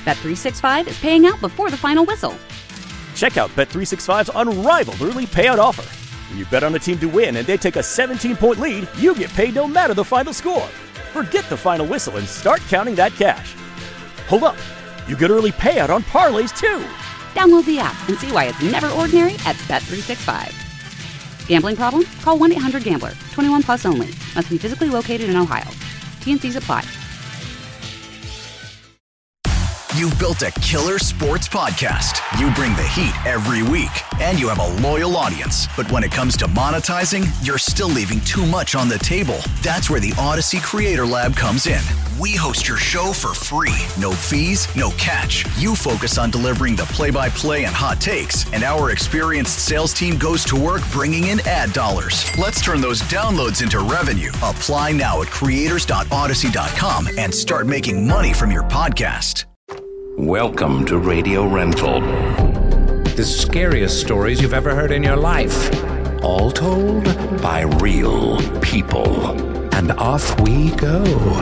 Bet365 is paying out before the final whistle. Check out Bet365's unrivaled early payout offer. When you bet on a team to win and they take a 17-point lead, you get paid no matter the final score. Forget the final whistle and start counting that cash. Hold up. You get early payout on parlays, too. Download the app and see why it's never ordinary at Bet365. Gambling problem? Call 1-800-GAMBLER. 21 plus only. Must be physically located in Ohio. T&Cs apply. You've built a killer sports podcast. You bring the heat every week, and you have a loyal audience. But when it comes to monetizing, you're still leaving too much on the table. That's where the Odyssey Creator Lab comes in. We host your show for free. No fees, no catch. You focus on delivering the play-by-play and hot takes, and our experienced sales team goes to work bringing in ad dollars. Let's turn those downloads into revenue. Apply now at creators.odyssey.com and start making money from your podcast. Welcome to Radio Rental. The scariest stories you've ever heard in your life. All told by real people. And off we go.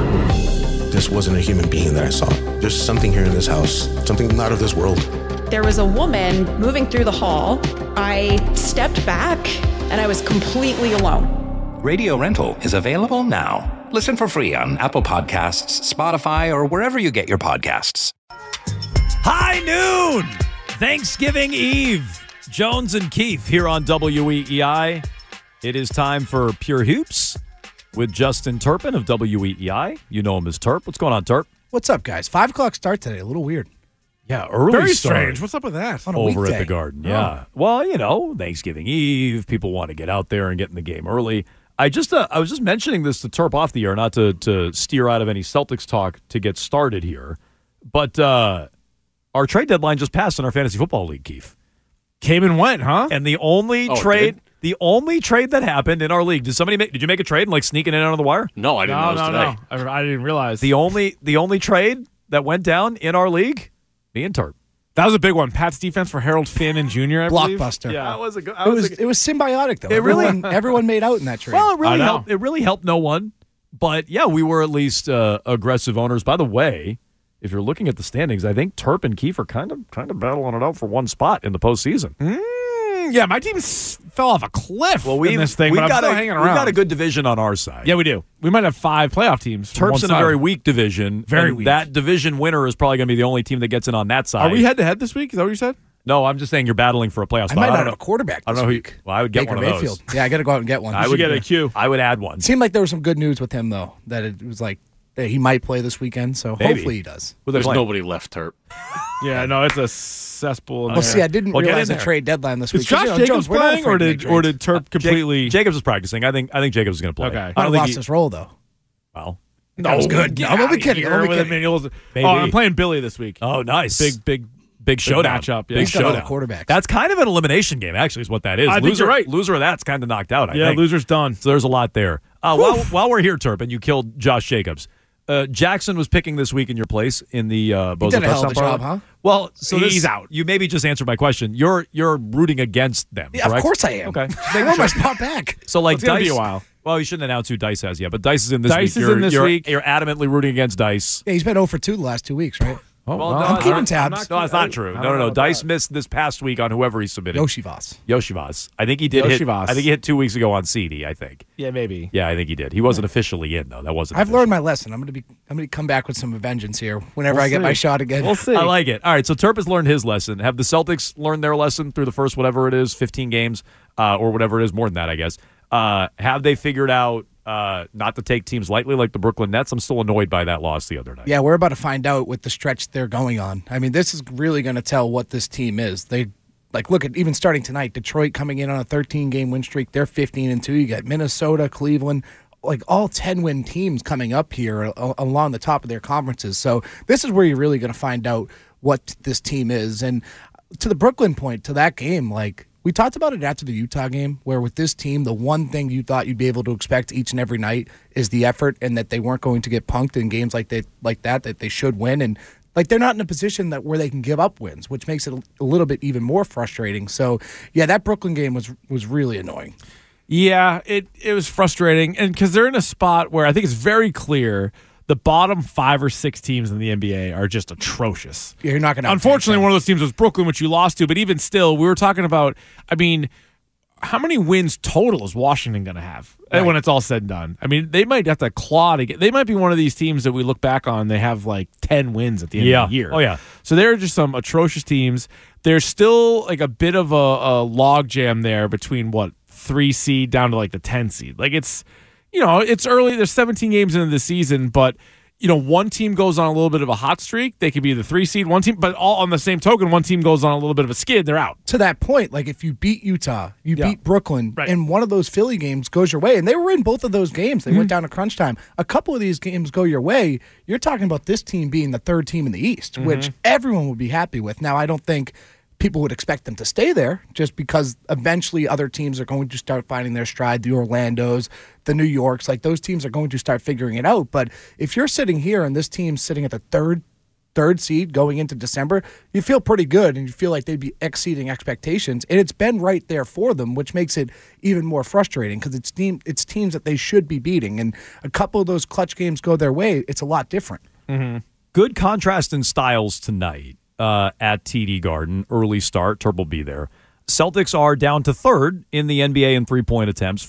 This wasn't a human being that I saw. There's something here in this house, something not of this world. There was a woman moving through the hall. I stepped back and I was completely alone. Radio Rental is available now. Listen for free on Apple Podcasts, Spotify, or wherever you get your podcasts. High noon, Thanksgiving Eve. Jones and Keefe here on WEEI. It is time for Pure Hoops with Justin Turpin of WEEI. You know him as Turp. What's going on, Turp? What's up, guys? 5 o'clock start today. A little weird. Yeah, early Very start. strange. What's up with that? On a Over weekday. at the Garden, yeah. Well, you know, Thanksgiving Eve. People want to get out there and get in the game early. I was just mentioning this to Turp off the air, not to steer out of any Celtics talk to get started here. But our trade deadline just passed in our fantasy football league, Keith. Came and went, huh? And the only trade that happened in our league, did you make a trade and like sneaking in under the wire? No, I didn't know it was today. No. I didn't realize. The only trade that went down in our league, me and Turp. That was a big one. Pat's defense for Harold Finn Jr., I believe. Blockbuster. Yeah, that was a good. It was symbiotic though. Everyone made out in that trade. Well, it really helped no one. But yeah, we were at least aggressive owners. By the way, if you're looking at the standings, I think Turp and Keefe are kind of battling it out for one spot in the postseason. Yeah, my team fell off a cliff in this thing, but I'm still hanging around. We've got a good division on our side. Yeah, we do. We might have 5 playoff teams. Turp's in a very weak division. Very and weak. That division winner is probably going to be the only team that gets in on that side. Are we head-to-head this week? Is that what you said? No, I'm just saying you're battling for a playoff spot. I might not have a quarterback this week. Well, I would get Baker one of Mayfield. those. Yeah, I got to go out and get one. I would get a Q. I would add one. It seemed like there was some good news with him, though, that it was like that he might play this weekend, so Maybe. hopefully he does. Well, There's nobody left, Turp. Yeah, no, it's a cesspool. Well, see, I didn't Well, get realize in the there. trade deadline this week. Is Josh Jacobs playing, or did Turp completely? Jacobs is practicing. I think Jacobs is going to play. Okay. I I don't think lost his role, though. Well, That was good. Get I'm only outta kidding. here I'm only with kidding. Emmanuel's- Maybe. Oh, I'm playing Billy this week. oh, nice. Big showdown. matchup. Yeah. Big He's got all the showdown. quarterbacks. That's kind of an elimination game, actually, is what that is. I think Loser, you're right. Loser of that's kind of knocked out, I Yeah, think. loser's done. So there's a lot there. While we're here, Turp, and you killed Josh Jacobs, Jackson was picking this week in your place in the Bozo did a hell of a touchdown job, parlay. huh? Well, so He's out. You maybe just answered my question. You're rooting against them, Yeah, correct? of course I am. Okay. I want my spot back. So like It's gonna Dice, be a while. Well, you shouldn't announce who Dice has yet, but Dice is in this Dice week. is in this week. You're adamantly rooting against Dice. Yeah, he's been 0 for 2 the last 2 weeks, right? Oh, Well, no, no, I'm it's keeping not- tabs. No, that's not true. I don't No. know about Dice that. missed this past week on whoever he submitted. Yoshivas. Yoshivas. I think he did hit. Yoshivas. I think he hit 2 weeks ago on CD. I think. Yeah, maybe. Yeah, I think he did. He wasn't officially in though. That wasn't. I've official. learned my lesson. I'm gonna come back with some vengeance here whenever I get my shot again. We'll see. I like it. All right, so Turp has learned his lesson. Have the Celtics learned their lesson through the first whatever it is, 15 games, or whatever it is, more than that, I guess. Have they figured out not to take teams lightly like the Brooklyn Nets? I'm still annoyed by that loss the other night. Yeah, we're about to find out with the stretch they're going on. I mean, this is really going to tell what this team is. They look at even starting tonight. Detroit coming in on a 13-game win streak. They're 15-2. You got Minnesota, Cleveland, like all 10-win teams coming up here along the top of their conferences. So this is where you're really going to find out what this team is. And to the Brooklyn point, to that game, like we talked about it after the Utah game, where with this team, the one thing you thought you'd be able to expect each and every night is the effort, and that they weren't going to get punked in games like that they should win. And like they're not in a position where they can give up wins, which makes it a little bit even more frustrating. So yeah, that Brooklyn game was really annoying. Yeah, it was frustrating, and because they're in a spot where I think it's very clear the bottom 5 or 6 teams in the NBA are just atrocious. You're not going to. Unfortunately, one of those teams was Brooklyn, which you lost to. But even still, we were talking about. I mean, how many wins total is Washington going to have when it's all said and done? I mean, they might have to claw to get. They might be one of these teams that we look back on. They have like 10 wins at the end of the year. Oh yeah. So they're just some atrocious teams. There's still like a bit of a log jam there between 3 seed down to like the 10 seed. Like it's early. There's 17 games into the season, but one team goes on a little bit of a hot streak. They could be the 3 seed, one team, but all on the same token, one team goes on a little bit of a skid. They're out. To that point, like if you beat Utah, you beat Brooklyn, and one of those Philly games goes your way, and they were in both of those games. They went down to crunch time. A couple of these games go your way. You're talking about this team being the 3rd team in the East, which everyone would be happy with. Now, I don't think people would expect them to stay there just because eventually other teams are going to start finding their stride. The Orlandos, the New Yorks, like those teams are going to start figuring it out. But if you're sitting here and this team's sitting at the third seed going into December, you feel pretty good and you feel like they'd be exceeding expectations. And it's been right there for them, which makes it even more frustrating because it's teams that they should be beating. And a couple of those clutch games go their way, it's a lot different. Good contrast in styles tonight. At TD Garden, early start. Terp will be there. Celtics are down to 3rd in the NBA in three-point attempts,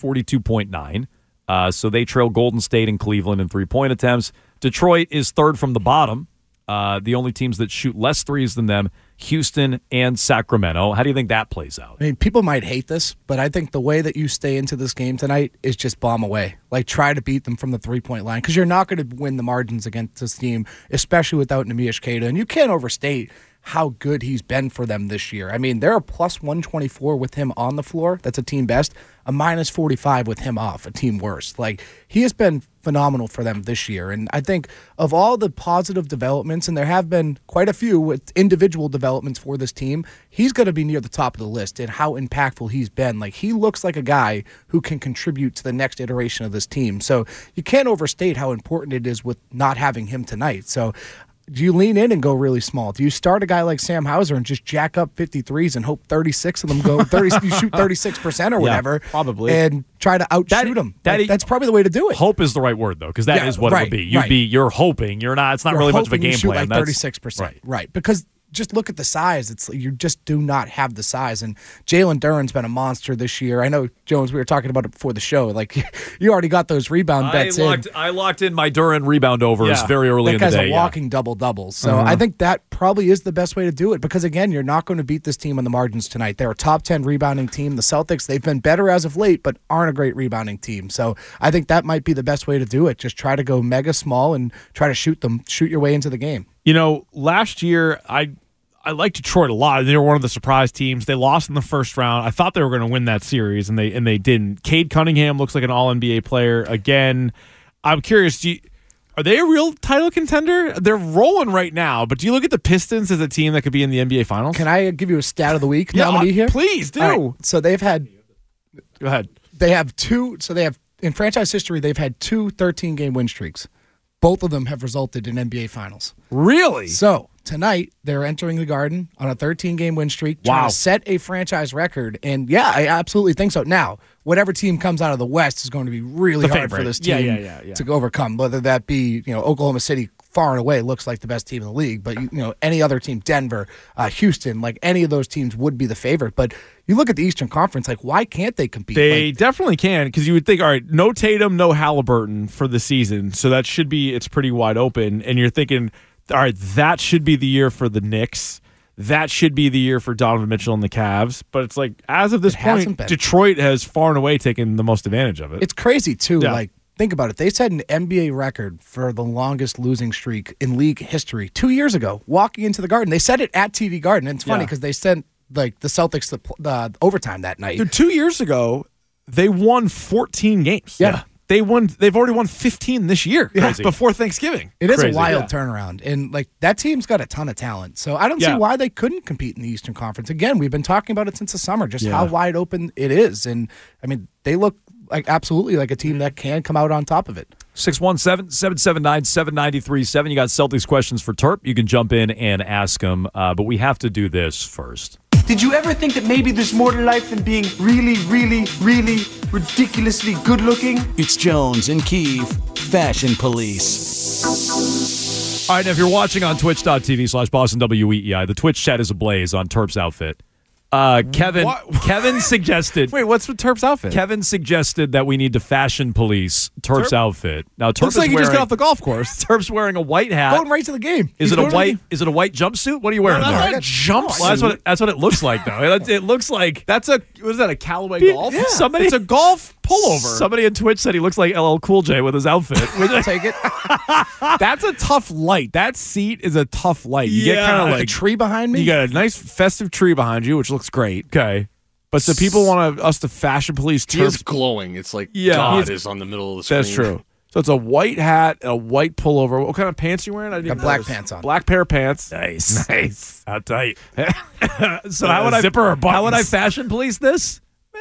42.9. So they trail Golden State and Cleveland in three-point attempts. Detroit is 3rd from the bottom. The only teams that shoot less threes than them, Houston and Sacramento. How do you think that plays out? I mean, people might hate this, but I think the way that you stay into this game tonight is just bomb away. Like, try to beat them from the three-point line because you're not going to win the margins against this team, especially without Neemias Queta. And you can't overstate how good he's been for them this year. I mean, they're a plus 124 with him on the floor. That's a team best. A minus 45 with him off, a team worst. Like, he has been phenomenal for them this year. And I think of all the positive developments, and there have been quite a few with individual developments for this team, he's going to be near the top of the list in how impactful he's been. Like, he looks like a guy who can contribute to the next iteration of this team. So you can't overstate how important it is with not having him tonight. So do you lean in and go really small? Do you start a guy like Sam Hauser and just jack up 53s and hope 36 of them go 30? You shoot 36% or whatever, probably, and try to outshoot them. That's probably the way to do it. Hope is the right word though, because that is what it would be. You're hoping. You're not. It's not really much of a game plan. Like 36%, right? Because just look at the size. It's you just do not have the size. And Jalen Duren's been a monster this year. I know, Jones, we were talking about it before the show. Like, you already got those rebound bets I locked in my Duren rebound overs very early in the day. That guy's a walking double-double. So I think that probably is the best way to do it because, again, you're not going to beat this team on the margins tonight. They're a top 10 rebounding team. The Celtics, they've been better as of late, but aren't a great rebounding team. So I think that might be the best way to do it. Just try to go mega small and try to shoot your way into the game. You know, last year, I like Detroit a lot. They were one of the surprise teams. They lost in the first round. I thought they were going to win that series, and they didn't. Cade Cunningham looks like an All-NBA player again. I'm curious, are they a real title contender? They're rolling right now, but do you look at the Pistons as a team that could be in the NBA Finals? Can I give you a stat of the week nominee here? Please do. Right. So they've had – Go ahead. They have two – so they have – in franchise history, they've had 2 13-game win streaks. Both of them have resulted in NBA Finals. Really? So tonight, they're entering the Garden on a 13-game win streak, trying to set a franchise record. And, yeah, I absolutely think so. Now, whatever team comes out of the West is going to be really hard for this team to overcome, whether that be Oklahoma City far and away looks like the best team in the league. But, any other team, Denver, Houston, like any of those teams would be the favorite. But you look at the Eastern Conference, like, why can't they compete? They definitely can, because you would think, all right, no Tatum, no Halliburton for the season. So that should be, it's pretty wide open. And you're thinking, all right, that should be the year for the Knicks. That should be the year for Donovan Mitchell and the Cavs. But it's like, as of this point, Detroit has far and away taken the most advantage of it. It's crazy, too. Yeah. Like, think about it. They set an NBA record for the longest losing streak in league history 2 years ago, walking into the Garden. They set it at TD Garden. And it's funny because they sent the Celtics the overtime that night. Dude, 2 years ago, they won 14 games. Yeah. They've already won 15 this year before Thanksgiving. It is a wild turnaround. And that team's got a ton of talent. So I don't see why they couldn't compete in the Eastern Conference. Again, we've been talking about it since the summer, just how wide open it is. And I mean, they look like absolutely like a team that can come out on top of it. 617-779-7937. You got Celtics questions for Terp. You can jump in and ask them, but we have to do this first. Did you ever think that maybe there's more to life than being really, really, really ridiculously good looking? It's Jones and Keefe, Fashion Police. All right, now if you're watching on twitch.tv/BostonWEEI, the Twitch chat is ablaze on Terp's outfit. Kevin suggested. Wait, what's with Terp's outfit? Kevin suggested that we need to fashion police Terp's outfit. Now, Terp Looks like he wearing, just got off the golf course. Terp's wearing a white hat. Going right to the game. Is it a white jumpsuit? What are you wearing? No, that's there? not a jumpsuit. Well, that's what it looks like, though. It looks like What is that? A Callaway golf? Yeah. It's a golf pullover. Somebody on Twitch said he looks like LL Cool J with his outfit. I'll take it. That's a tough light. That seat is a tough light. You get kind of A like tree behind me. you got a nice festive tree behind you, which looks great. Okay. But so people want us to fashion police He is Terp's. glowing. It's like Yeah. God is on the middle of the screen. That's true. So it's a white hat, a white pullover. What kind of pants you wearing? I didn't Got black notice. pants on. Black pair of pants. Nice. How tight. So how would zipper or how would I buttons? fashion police this?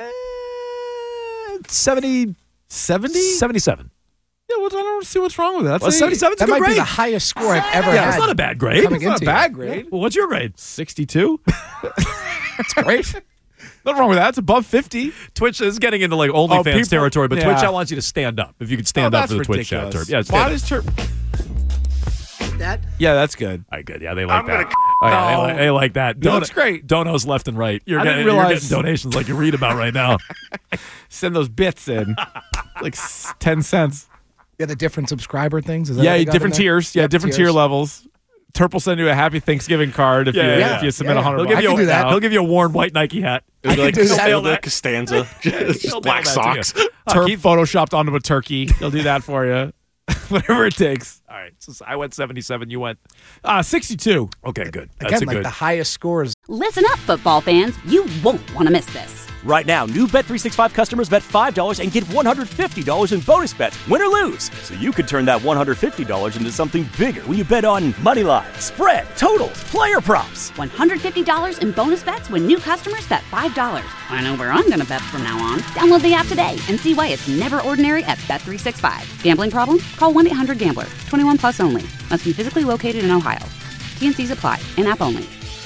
70, 70? 77. Yeah, well, I don't see what's wrong with that. Well, 77 is a That good might grade. be the highest score I've ever Yeah, had. that's not a bad grade. coming It's not a into bad it. grade. Well, what's your grade? 62. That's great. Nothing wrong with that. It's above 50. Twitch is getting into like OnlyFans people- territory, but yeah. Twitch, I want you to stand up. If you could stand up that's for the Twitch chat, ridiculous. Terp. Yeah, Why stand up. does Terp? That Yeah, that's good. All right, good. Yeah, they like I'm that. gonna- Oh, yeah, No. they like that. No, it's great. Donos left and right. You're I didn't getting realize- donations like you read about right now. Send those bits in. Like 10 cents. Yeah, the different subscriber things. Is that Yeah, what you got different in there? tiers. Yeah, Yep, different tiers. tier levels. Terp will send you a happy Thanksgiving card if you submit yeah. $100. He'll give I you can do that. He'll give you a worn white Nike hat. It'd be like do that. Hilda Costanza. Just He'll black mail that to socks. you. Terp photoshopped onto a turkey. He'll do that for you. Whatever it takes. All right, so I went 77. You went 62. okay. Good. That's Again, a like good. the highest scores. Listen up, football fans. You won't want to miss this. Right now, new Bet365 customers bet $5 and get $150 in bonus bets, win or lose. So you could turn that $150 into something bigger when you bet on money line, spread, totals, player props. $150 in bonus bets when new customers bet $5. I know where I'm going to bet from now on. Download the app today and see why it's never ordinary at Bet365. Gambling problem? Call 1-800-GAMBLER. 21 plus only. Must be physically located in Ohio. T&Cs apply. In-app only.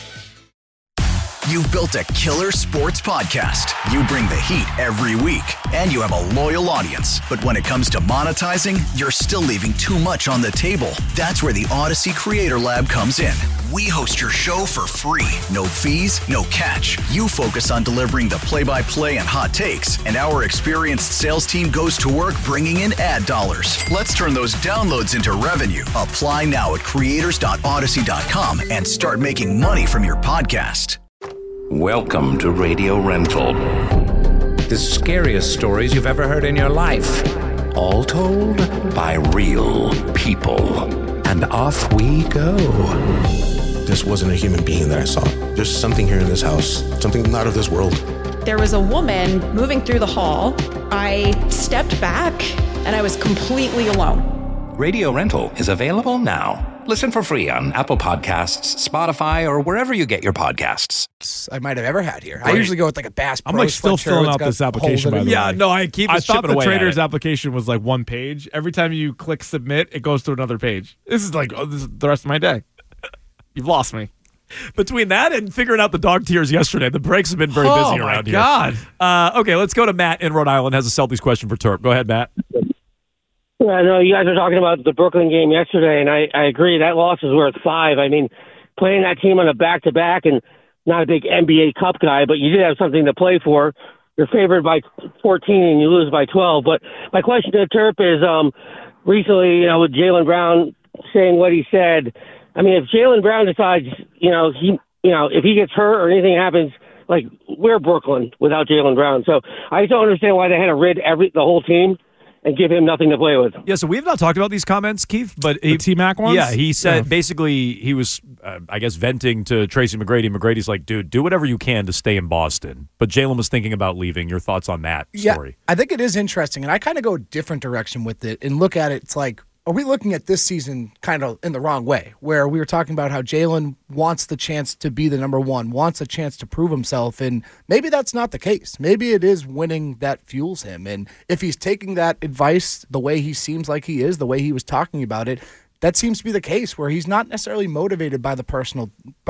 You've built a killer sports podcast. You bring the heat every week, and you have a loyal audience. But when it comes to monetizing, you're still leaving too much on the table. That's where the Odyssey Creator Lab comes in. We host your show for free. No fees, no catch. You focus on delivering the play-by-play and hot takes, and our experienced sales team goes to work bringing in ad dollars. Let's turn those downloads into revenue. Apply now at creators.odyssey.com and start making money from your podcast. Welcome to Radio Rental. The scariest stories you've ever heard in your life. All told by real people. And off we go. This wasn't a human being that I saw. There's something here in this house, something not of this world. There was a woman moving through the hall. I stepped back and I was completely alone. Radio Rental is available now. Listen for free on Apple Podcasts, Spotify, or wherever you get your podcasts. I might have ever had here. I usually go with like a Bass Pro I'm like still sweatshirt. filling It's out got this application, holes by in the it. way. Yeah, no, I keep I thought chipping the away at trader's it. application was like one page. Every time you click submit, it goes to another page. This is like this is the rest of my day. You've lost me. Between that and figuring out the dog tiers yesterday, the breaks have been very busy around here. Okay, let's go to Matt in Rhode Island. Has a Celtics question for Terp. Go ahead, Matt. I know you guys were talking about the Brooklyn game yesterday, and I agree that loss is worth 5. I mean, playing that team on a back-to-back, and not a big NBA Cup guy, but you did have something to play for. You're favored by 14 and you lose by 12. But my question to Terp is, recently, with Jaylen Brown saying what he said, I mean, if Jaylen Brown decides, if he gets hurt or anything happens, like, we're Brooklyn without Jaylen Brown. So I just don't understand why they had to rid the whole team and give him nothing to play with. Yeah, so we have not talked about these comments, Keith, but The T-Mac ones? Yeah, he said basically he was, I guess, venting to Tracy McGrady. McGrady's like, dude, do whatever you can to stay in Boston. But Jaylen was thinking about leaving. Your thoughts on that story? I think it is interesting, and I kind of go a different direction with it and look at it. It's like, are we looking at this season kind of in the wrong way, where we were talking about how Jaylen wants the chance to be the number one, wants a chance to prove himself, and maybe that's not the case. Maybe it is winning that fuels him, and if he's taking that advice the way he seems like he is, the way he was talking about it, that seems to be the case where he's not necessarily motivated by the personal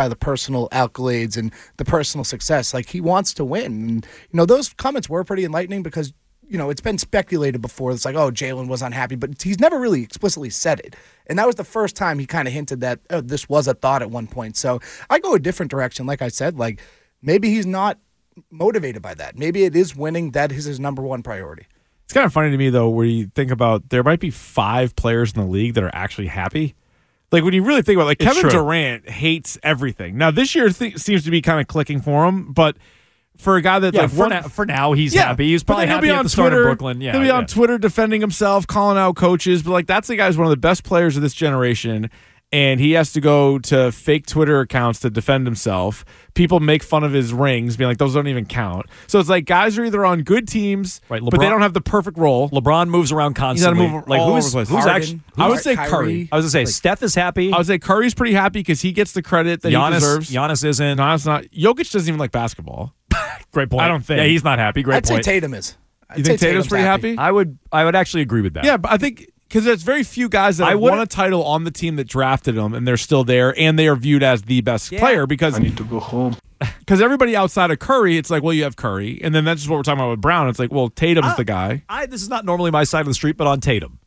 accolades and the personal success. Like, he wants to win. And, those comments were pretty enlightening because, it's been speculated before. It's like, oh, Jalen was unhappy, but he's never really explicitly said it. And that was the first time he kind of hinted that this was a thought at one point. So I go a different direction. Like I said, like, maybe he's not motivated by that. Maybe it is winning. That is his number one priority. It's kind of funny to me, though, where you think about there might be 5 players in the league that are actually happy. Like, when you really think about it, like, Kevin Durant hates everything. Now, this year seems to be kind of clicking for him, but for a guy that for now he's happy. He's probably happy at the start of Brooklyn. Yeah, he'll be on Twitter defending himself, calling out coaches. But like, that's the guy's one of the best players of this generation, and he has to go to fake Twitter accounts to defend himself. People make fun of his rings, being like, those don't even count. So it's like guys are either on good teams, right, but they don't have the perfect role. LeBron moves around constantly. He's got to move all over the place. Who's actually? I would say Curry. I was gonna say Steph is happy. I would say Curry's pretty happy because he gets the credit that he deserves. Giannis isn't. Giannis not. Jokic doesn't even like basketball. Great point. I don't think. Yeah, he's not happy. Great I'd point. say Tatum is. You think Tatum's pretty happy? I would actually agree with that. Yeah, but I think because there's very few guys that have won a title on the team that drafted them, and they're still there, and they are viewed as the best player because I need to go home. Because everybody outside of Curry, it's like, well, you have Curry, and then that's just what we're talking about with Brown. It's like, well, Tatum's the guy. This is not normally my side of the street, but on Tatum,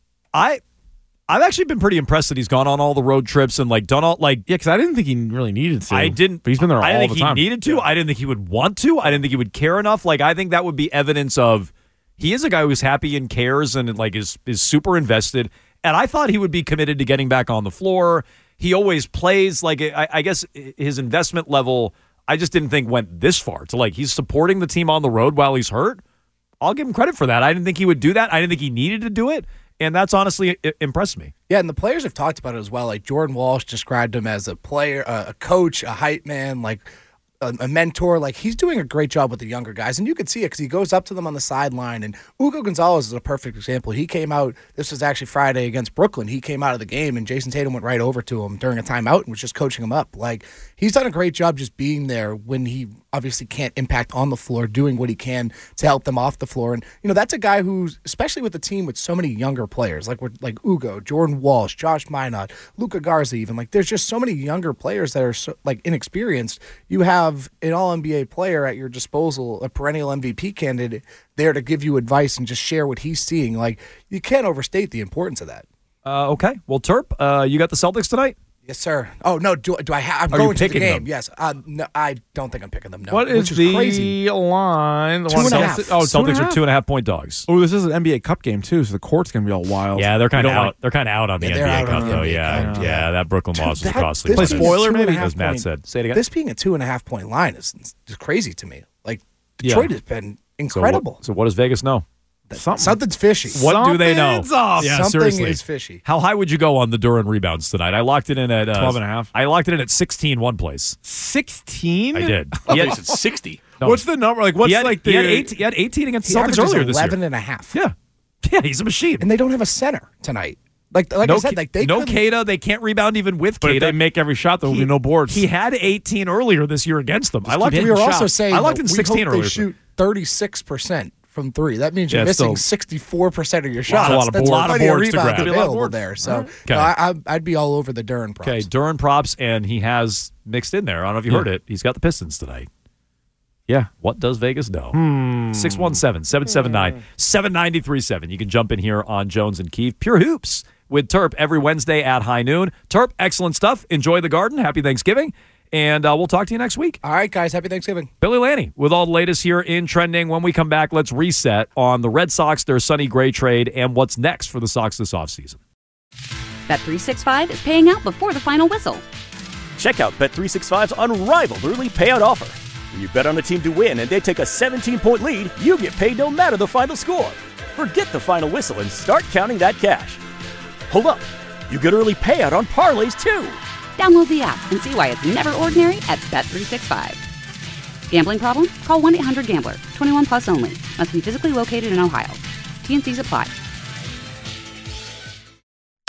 I've actually been pretty impressed that he's gone on all the road trips and done all because I didn't think he really needed to. I didn't, but he's been there all the time. I didn't think he needed to. Yeah. I didn't think he would want to. I didn't think he would care enough. Like, I think that would be evidence of he is a guy who's happy and cares and like is super invested. And I thought he would be committed to getting back on the floor. He always plays like I guess his investment level. I just didn't think went this far to like he's supporting the team on the road while he's hurt. I'll give him credit for that. I didn't think he would do that. I didn't think he needed to do it. And that's honestly impressed me. Yeah, and the players have talked about it as well. Like Jordan Walsh described him as a player, a coach, a hype man, like a mentor. Like, he's doing a great job with the younger guys. And you could see it because he goes up to them on the sideline. And Hugo Gonzalez is a perfect example. He came out, this was actually Friday against Brooklyn. He came out of the game, and Jason Tatum went right over to him during a timeout and was just coaching him up. Like, he's done a great job just being there when he obviously can't impact on the floor, doing what he can to help them off the floor. And, that's a guy who's, especially with the team with so many younger players, like Ugo, Jordan Walsh, Josh Minot, Luka Garza even. Like, there's just so many younger players that are so, inexperienced. You have an All-NBA player at your disposal, a perennial MVP candidate there to give you advice and just share what he's seeing. Like, you can't overstate the importance of that. Okay. Well, Terp, you got the Celtics tonight? Yes, sir. Oh, no, do I have? I'm going to the game. Them? Yes. No, I don't think I'm picking them, no. What is the crazy line? 2.5. Oh, Celtics are 2.5-point dogs. Oh, this is an NBA Cup game, too, so the court's going to be all wild. Yeah, they're kind of out. They're kind of out on the NBA Cup, though. Yeah, that Brooklyn loss was costly. Play spoiler, maybe? As Matt said. Say it again. This being a 2.5-point line is crazy to me. Like, Detroit has been incredible. So what does Vegas know? Something's fishy. What do they know? Yeah, something is fishy. How high would you go on the Duren rebounds tonight? I locked it in at 12.5. I locked it in at 16 one place. 16? I did. He had 60. No. What's the number? Like, what's he had 18 against the Celtics earlier this year. 11.5. Yeah, he's a machine. And they don't have a center tonight. Like I said, they no Keita. They can't rebound even with Keita. But if they make every shot, there will be no boards. He had 18 earlier this year against them. We were also saying I locked in 16 earlier. They shoot 36% from three. That means you're missing 64% of your shots. That's a lot of boards to grab. Available there. So I'd be all over the Duren props. Okay, Duren props, and he has mixed in there. I don't know if you heard it. He's got the Pistons tonight. Yeah. What does Vegas know? 617-779-7937. You can jump in here on Jones and Keefe. Pure Hoops with Terp every Wednesday at high noon. Terp, excellent stuff. Enjoy the garden. Happy Thanksgiving. And we'll talk to you next week. All right, guys. Happy Thanksgiving. Billy Lanny with all the latest here in trending. When we come back, let's reset on the Red Sox, their Sonny Gray trade, and what's next for the Sox this offseason. Bet365 is paying out before the final whistle. Check out Bet365's unrivaled early payout offer. When you bet on a team to win and they take a 17-point lead, you get paid no matter the final score. Forget the final whistle and start counting that cash. Hold up. You get early payout on parlays, too. Download the app and see why it's never ordinary at Bet365. Gambling problem? Call 1-800-GAMBLER. 21 plus only. Must be physically located in Ohio. T&Cs apply.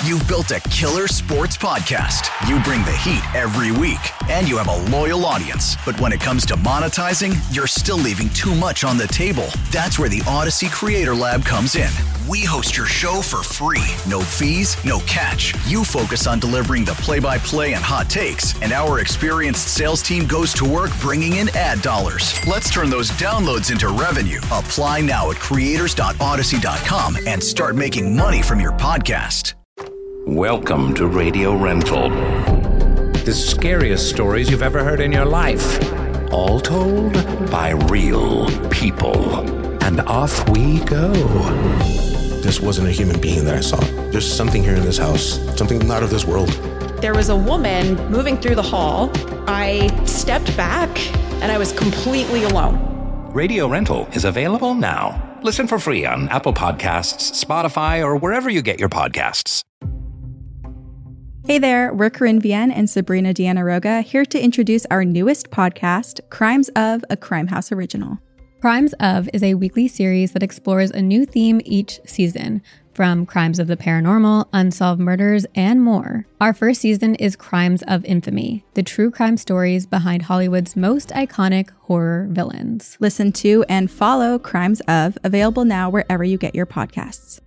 You've built a killer sports podcast. You bring the heat every week, and you have a loyal audience. But when it comes to monetizing, you're still leaving too much on the table. That's where the Odyssey Creator Lab comes in. We host your show for free. No fees, no catch. You focus on delivering the play-by-play and hot takes, and our experienced sales team goes to work bringing in ad dollars. Let's turn those downloads into revenue. Apply now at creators.odyssey.com and start making money from your podcast. Welcome to Radio Rental. The scariest stories you've ever heard in your life. All told by real people. And off we go. This wasn't a human being that I saw. There's something here in this house, something not of this world. There was a woman moving through the hall. I stepped back and I was completely alone. Radio Rental is available now. Listen for free on Apple Podcasts, Spotify, or wherever you get your podcasts. Hey there, we're Corinne Vienne and Sabrina Deanna Roga, here to introduce our newest podcast, Crimes of, a Crime House original. Crimes of is a weekly series that explores a new theme each season, from crimes of the paranormal, unsolved murders, and more. Our first season is Crimes of Infamy, the true crime stories behind Hollywood's most iconic horror villains. Listen to and follow Crimes of, available now wherever you get your podcasts.